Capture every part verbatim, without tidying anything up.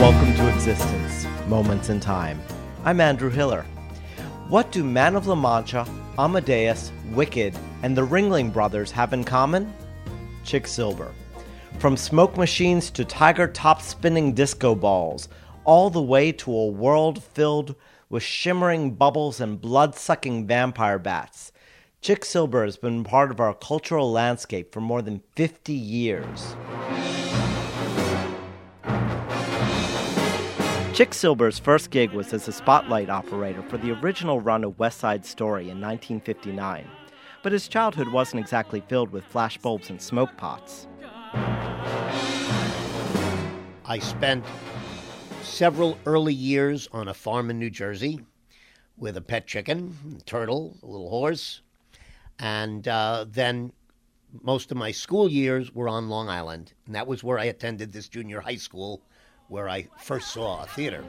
welcome to Existence, Moments in Time. I'm Andrew Hiller. What do Man of La Mancha, Amadeus, Wicked, and the Ringling Brothers have in common? Chick Silber. From smoke machines to tiger top-spinning disco balls, all the way to a world filled with shimmering bubbles and blood-sucking vampire bats, Chick Silber has been part of our cultural landscape for more than fifty years. Chick Silber's first gig was as a spotlight operator for the original run of West Side Story in nineteen fifty-nine, but his childhood wasn't exactly filled with flashbulbs and smoke pots. I spent several early years on a farm in New Jersey with a pet chicken, a turtle, a little horse, and uh, then most of my school years were on Long Island, and that was where I attended this junior high school where I first saw a theater.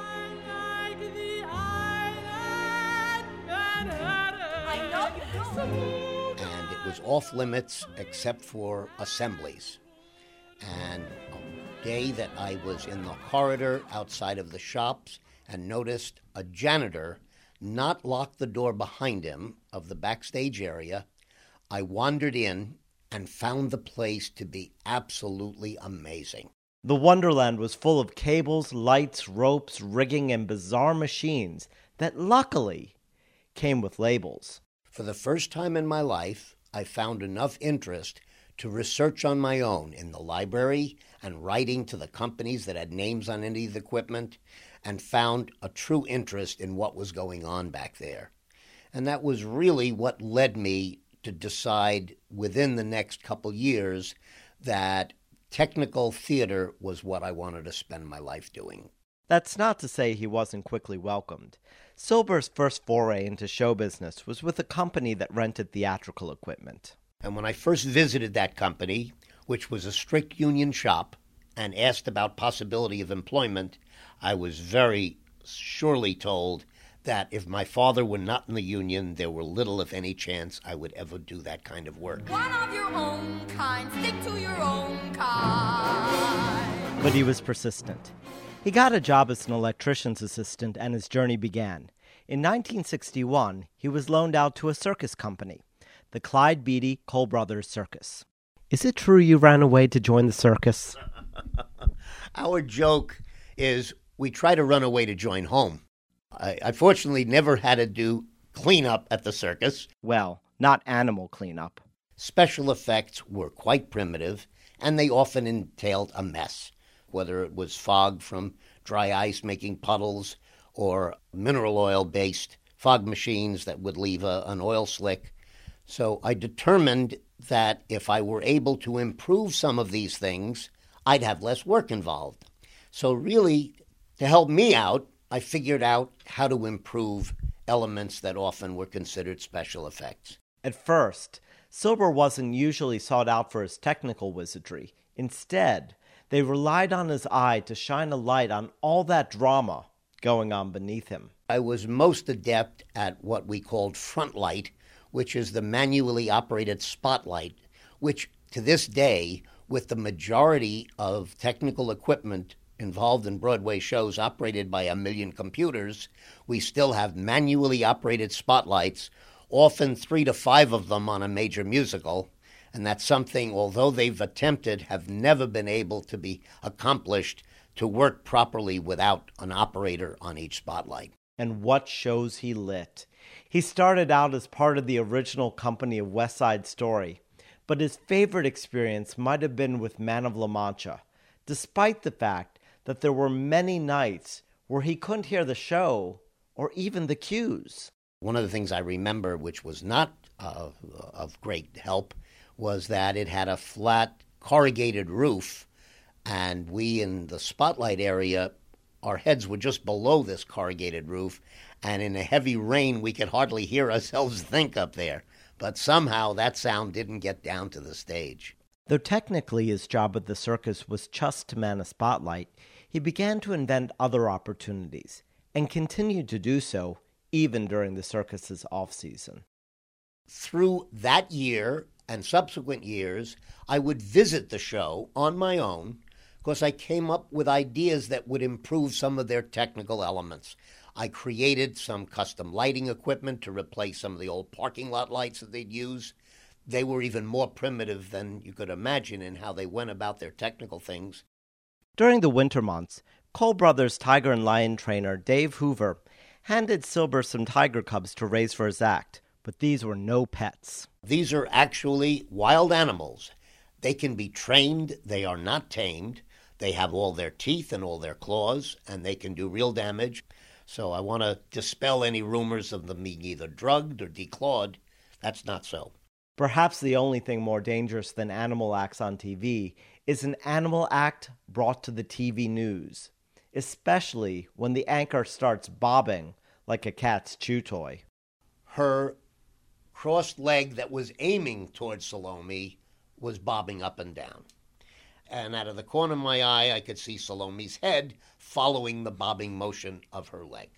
And it was off limits except for assemblies. And a day that I was in the corridor outside of the shops and noticed a janitor not lock the door behind him of the backstage area, I wandered in and found the place to be absolutely amazing. The Wonderland was full of cables, lights, ropes, rigging, and bizarre machines that luckily came with labels. For the first time in my life, I found enough interest to research on my own in the library and writing to the companies that had names on any of the equipment, and found a true interest in what was going on back there. And that was really what led me to decide within the next couple years that technical theater was what I wanted to spend my life doing. That's not to say he wasn't quickly welcomed. Silber's first foray into show business was with a company that rented theatrical equipment. And when I first visited that company, which was a strict union shop, and asked about possibility of employment, I was very surely told that if my father were not in the union, there were little, if any, chance I would ever do that kind of work. One of your own kind, stick to your own kind. But he was persistent. He got a job as an electrician's assistant, and his journey began. In nineteen sixty-one, he was loaned out to a circus company, the Clyde Beatty Cole Brothers Circus. Is it true you ran away to join the circus? Our joke is we try to run away to join home. I, I fortunately never had to do cleanup at the circus. Well, not animal cleanup. Special effects were quite primitive, and they often entailed a mess, whether it was fog from dry ice making puddles or mineral oil-based fog machines that would leave a, an oil slick. So I determined that if I were able to improve some of these things, I'd have less work involved. So really, to help me out, I figured out how to improve elements that often were considered special effects. At first, Silber wasn't usually sought out for his technical wizardry. Instead, they relied on his eye to shine a light on all that drama going on beneath him. I was most adept at what we called front light, which is the manually operated spotlight, which to this day, with the majority of technical equipment involved in Broadway shows operated by a million computers, we still have manually operated spotlights, often three to five of them on a major musical, and that's something, although they've attempted, have never been able to be accomplished to work properly without an operator on each spotlight. And what shows he lit. He started out as part of the original company of West Side Story, but his favorite experience might have been with Man of La Mancha, despite the fact that there were many nights where he couldn't hear the show or even the cues. One of the things I remember, which was not uh, of great help, was that it had a flat corrugated roof, and we in the spotlight area, our heads were just below this corrugated roof, and in a heavy rain we could hardly hear ourselves think up there. But somehow that sound didn't get down to the stage. Though technically his job at the circus was just to man a spotlight, he began to invent other opportunities, and continued to do so even during the circus's off-season. Through that year and subsequent years, I would visit the show on my own, because I came up with ideas that would improve some of their technical elements. I created some custom lighting equipment to replace some of the old parking lot lights that they'd use. They were even more primitive than you could imagine in how they went about their technical things. During the winter months, Cole Brothers tiger and lion trainer Dave Hoover handed Silber some tiger cubs to raise for his act, but these were no pets. These are actually wild animals. They can be trained. They are not tamed. They have all their teeth and all their claws, and they can do real damage. So I want to dispel any rumors of them being either drugged or declawed. That's not so. Perhaps the only thing more dangerous than animal acts on T V is an animal act brought to the T V news, especially when the anchor starts bobbing like a cat's chew toy. Her crossed leg that was aiming towards Salome was bobbing up and down. And out of the corner of my eye, I could see Salome's head following the bobbing motion of her leg.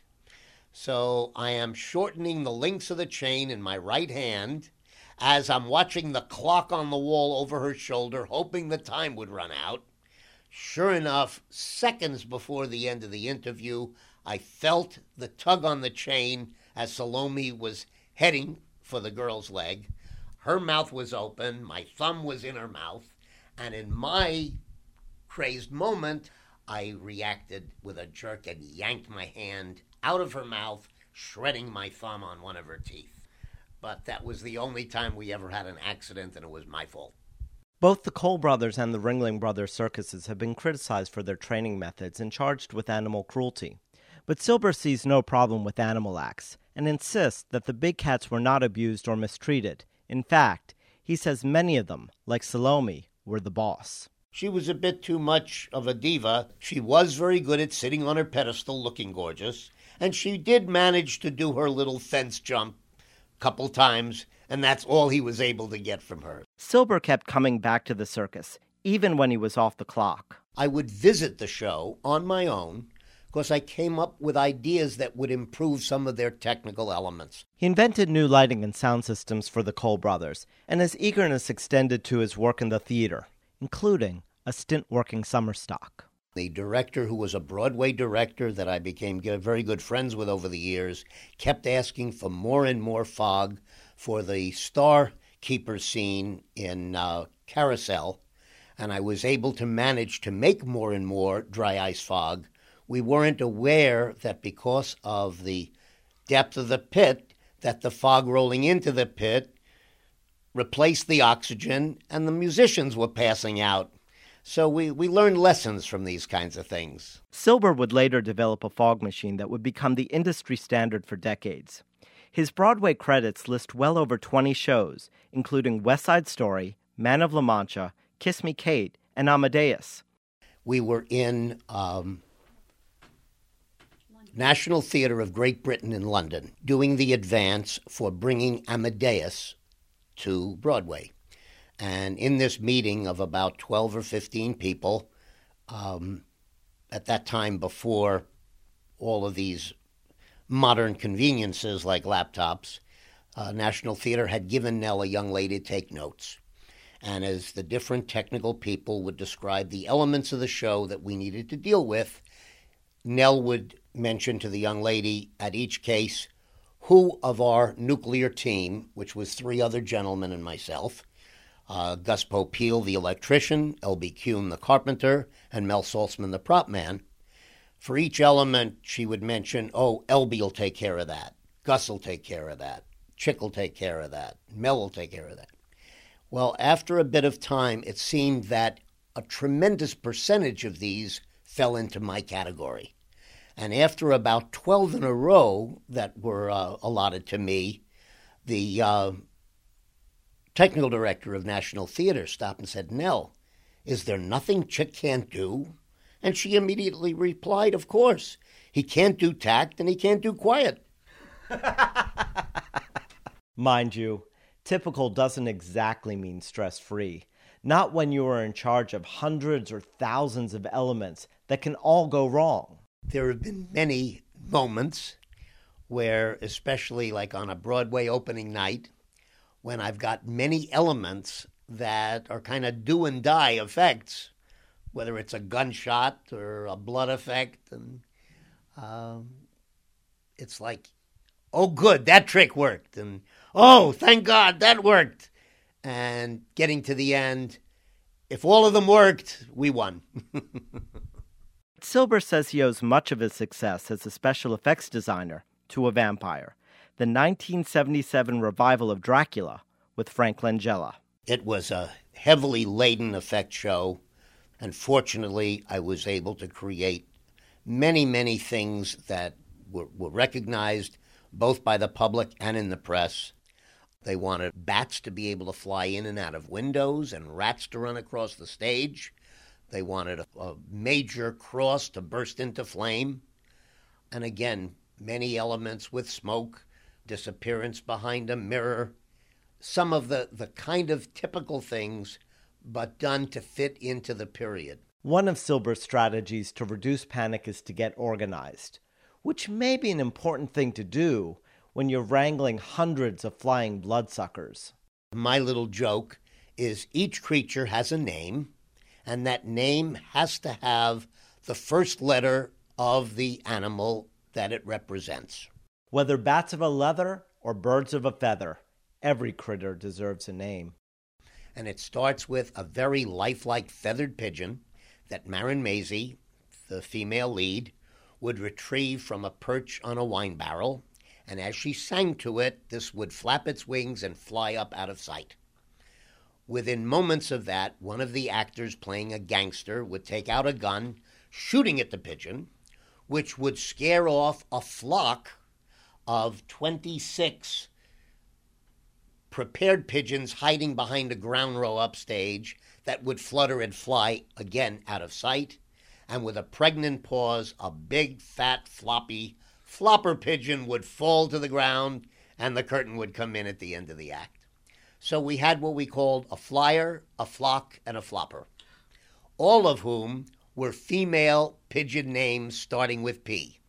So I am shortening the links of the chain in my right hand as I'm watching the clock on the wall over her shoulder, hoping the time would run out. Sure enough, seconds before the end of the interview, I felt the tug on the chain as Salome was heading for the girl's leg. Her mouth was open, my thumb was in her mouth, and in my crazed moment, I reacted with a jerk and yanked my hand out of her mouth, shredding my thumb on one of her teeth. But that was the only time we ever had an accident, and it was my fault. Both the Cole Brothers and the Ringling Brothers circuses have been criticized for their training methods and charged with animal cruelty. But Silber sees no problem with animal acts and insists that the big cats were not abused or mistreated. In fact, he says many of them, like Salome, were the boss. She was a bit too much of a diva. She was very good at sitting on her pedestal looking gorgeous, and she did manage to do her little fence jump a couple times, and that's all he was able to get from her. Silber kept coming back to the circus, even when he was off the clock. I would visit the show on my own because I came up with ideas that would improve some of their technical elements. He invented new lighting and sound systems for the Cole Brothers, and his eagerness extended to his work in the theater, including a stint working summer stock. The director, who was a Broadway director that I became very good friends with over the years, kept asking for more and more fog for the Star Keeper scene in uh, Carousel, and I was able to manage to make more and more dry ice fog. We weren't aware that because of the depth of the pit, that the fog rolling into the pit replaced the oxygen, and the musicians were passing out. So we, we learned lessons from these kinds of things. Silber would later develop a fog machine that would become the industry standard for decades. His Broadway credits list well over twenty shows, including West Side Story, Man of La Mancha, Kiss Me Kate, and Amadeus. We were in um, National Theatre of Great Britain in London doing the advance for bringing Amadeus to Broadway. And in this meeting of about twelve or fifteen people, um, at that time before all of these modern conveniences like laptops, uh, National Theatre had given Nell a young lady to take notes. And as the different technical people would describe the elements of the show that we needed to deal with, Nell would mention to the young lady at each case who of our nuclear team, which was three other gentlemen and myself, Uh, Gus Popeil, the electrician, L B Kuhn, the carpenter, and Mel Saltzman, the prop man. For each element, she would mention, oh, L B will take care of that. Gus will take care of that. Chick will take care of that. Mel will take care of that. Well, after a bit of time, it seemed that a tremendous percentage of these fell into my category. And after about twelve in a row that were uh, allotted to me, the Uh, technical director of National Theatre stopped and said, Nell, is there nothing Chick can't do? And she immediately replied, of course. He can't do tact and he can't do quiet. Mind you, typical doesn't exactly mean stress-free. Not when you are in charge of hundreds or thousands of elements that can all go wrong. There have been many moments where, especially like on a Broadway opening night, when I've got many elements that are kind of do and die effects, whether it's a gunshot or a blood effect. And um, it's like, oh, good, that trick worked. And, oh, thank God, that worked. And getting to the end, if all of them worked, we won. Silber says he owes much of his success as a special effects designer to a vampire, the nineteen seventy-seven revival of Dracula with Frank Langella. It was a heavily laden effect show, and fortunately I was able to create many, many things that were, were recognized both by the public and in the press. They wanted bats to be able to fly in and out of windows and rats to run across the stage. They wanted a, a major cross to burst into flame. And again, many elements with smoke, disappearance behind a mirror, some of the, the kind of typical things, but done to fit into the period. One of Silber's strategies to reduce panic is to get organized, which may be an important thing to do when you're wrangling hundreds of flying bloodsuckers. My little joke is each creature has a name, and that name has to have the first letter of the animal that it represents. Whether bats of a leather or birds of a feather, every critter deserves a name. And it starts with a very lifelike feathered pigeon that Marin Maisie, the female lead, would retrieve from a perch on a wine barrel, and as she sang to it, this would flap its wings and fly up out of sight. Within moments of that, one of the actors playing a gangster would take out a gun, shooting at the pigeon, which would scare off a flock of twenty-six prepared pigeons hiding behind a ground row upstage that would flutter and fly again out of sight. And with a pregnant pause, a big, fat, floppy flopper pigeon would fall to the ground, and the curtain would come in at the end of the act. So we had what we called a flyer, a flock, and a flopper, all of whom were female pigeon names starting with P.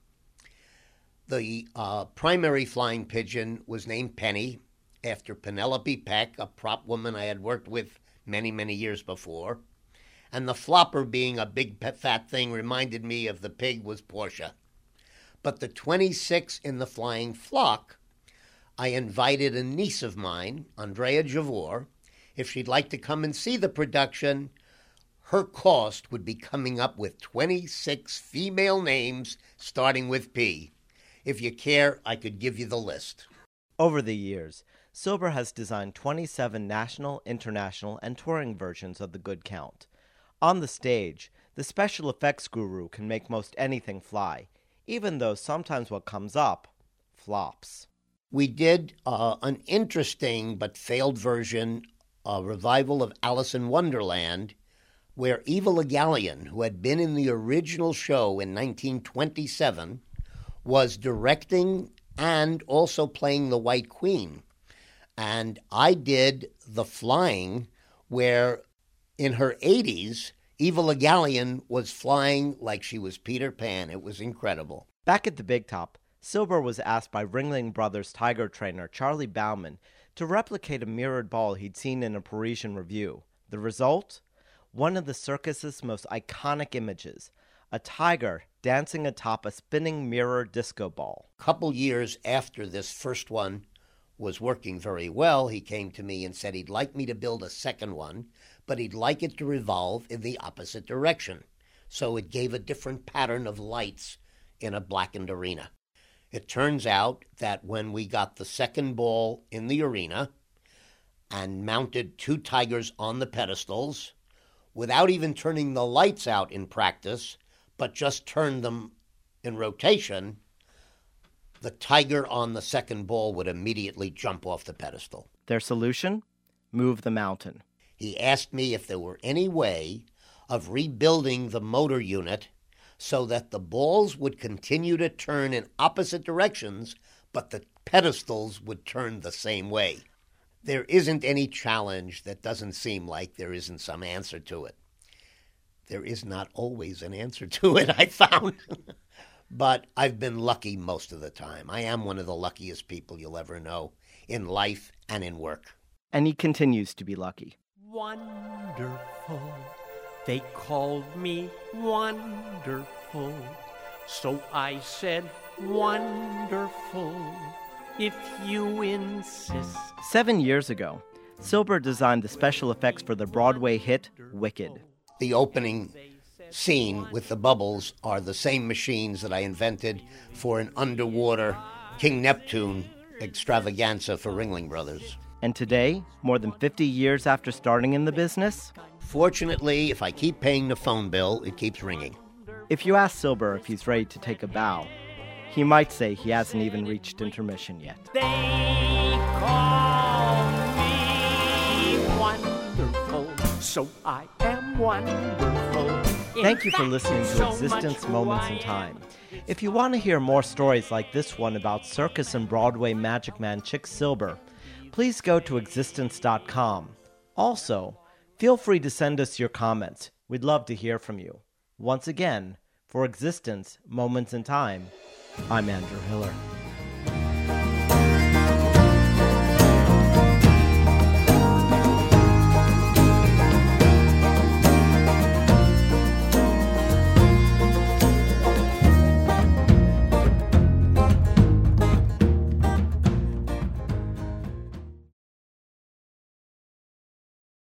The uh, primary flying pigeon was named Penny, after Penelope Peck, a prop woman I had worked with many, many years before. And the flopper, being a big fat thing, reminded me of the pig was Portia. But the twenty-six in the flying flock, I invited a niece of mine, Andrea Javor. If she'd like to come and see the production, her cost would be coming up with twenty-six female names starting with P. If you care, I could give you the list. Over the years, Silber has designed twenty-seven national, international, and touring versions of The Good Count. On the stage, the special effects guru can make most anything fly, even though sometimes what comes up flops. We did uh, an interesting but failed version, a revival of Alice in Wonderland, where Eva Le Gallienne, who had been in the original show in nineteen twenty-seven, was directing and also playing the White Queen. And I did the flying where in her eighties, Eva Le Gallienne was flying like she was Peter Pan. It was incredible. Back at the Big Top, Silber was asked by Ringling Brothers tiger trainer Charlie Bauman to replicate a mirrored ball he'd seen in a Parisian review. The result? One of the circus's most iconic images, a tiger dancing atop a spinning mirror disco ball. A couple years after this first one was working very well, he came to me and said he'd like me to build a second one, but he'd like it to revolve in the opposite direction. So it gave a different pattern of lights in a blackened arena. It turns out that when we got the second ball in the arena and mounted two tigers on the pedestals, without even turning the lights out in practice, but just turned them in rotation, the tiger on the second ball would immediately jump off the pedestal. Their solution? Move the mountain. He asked me if there were any way of rebuilding the motor unit so that the balls would continue to turn in opposite directions, but the pedestals would turn the same way. There isn't any challenge that doesn't seem like there isn't some answer to it. There is not always an answer to it, I found. But I've been lucky most of the time. I am one of the luckiest people you'll ever know in life and in work. And he continues to be lucky. Wonderful, They called me wonderful, so I said wonderful, if you insist. Seven years ago, Silber designed the special effects for the Broadway hit Wicked. The opening scene with the bubbles are the same machines that I invented for an underwater King Neptune extravaganza for Ringling Brothers. And today, more than fifty years after starting in the business, fortunately, if I keep paying the phone bill, it keeps ringing. If you ask Silber if he's ready to take a bow, he might say he hasn't even reached intermission yet. They call me wonderful, so I am wonderful. Thank you for listening to Existence Moments in Time. If you want to hear more stories like this one about circus and Broadway magic man Chick Silber, please go to existence dot com. Also, feel free to send us your comments. We'd love to hear from you. Once again, for Existence Moments in Time, I'm Andrew Hiller.